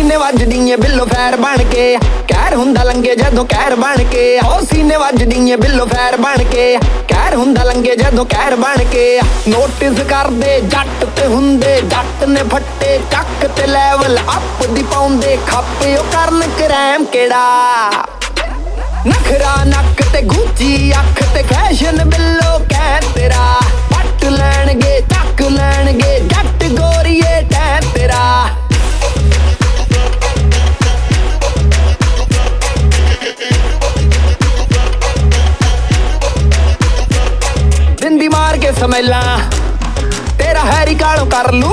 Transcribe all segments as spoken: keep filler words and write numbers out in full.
सीने वजदी है बिल्लो फैर बन के कहर हुंदा लंगे जदों कहर बन के ओ सीने वजदी है बिल्लो फैर बन के कहर हुंदा लंगे जदों कहर बन के नोटिस कर दे जट ते हुंदे जट ने फट्टे चक ते लेवल अप दी पाउंदे खप्पे ओ करन करैम केड़ा नखरा नक ते गुची अख ते फैशन बिल्लो कह तेरा पट लैणगे चक लैणगे जट गोरीए टै तेरा बिंदी मार के समेला तेरा हैरी कालो कर लू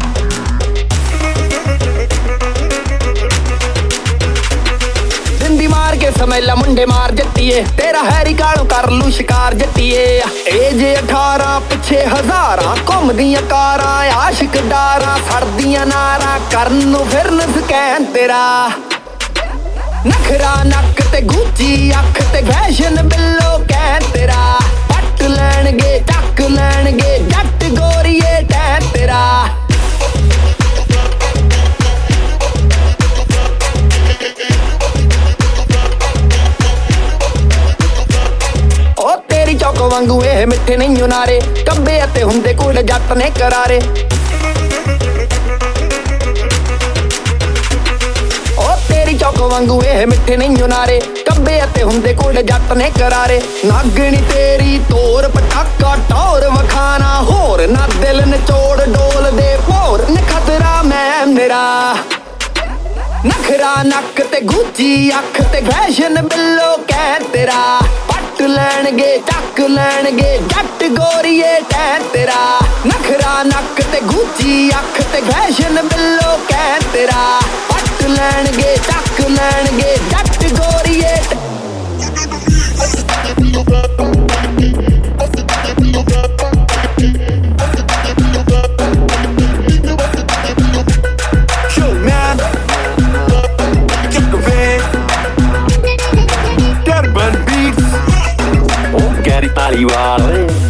बिंदी मार के समेला मुंडे मार जट्टिए तेरा हैरी कालो कर लू शिकार जट्टिए ए जे अठारह पिछे हजारां घुमदियां कारां आशिक डारां सड़दियां नारां करन फिरन स्कैन तेरा नखरा नक ते गुची अख ते फैशन बिल्लो कह तेरा पट लैणगे चक लैणगे जट गोरीए टै तेरा ओ तेरी चौक वांगू ए मिठे नहीं नारे कब्बे अते हुंदे कोल जट ने करारे चौक वांगू ए मिठे नहीं नारे कब्बे अते हुंदे कोल जट ने करारे नागणी तेरी तोर पटाका टौर वखाना होर ना दिल नचोड़ डोल दे भोर न खतरा मैं मेरा नखरा नक ते गुची अख ते फैशन बिल्लो कह तेरा पट लैणगे चक लैणगे जट गोरीए टै तेरा नखरा नक ते गुची अख ते फैशन बिल्लो कह तेरा पट लैणगे चक लैणगे जट गोरीए Gary Paliwale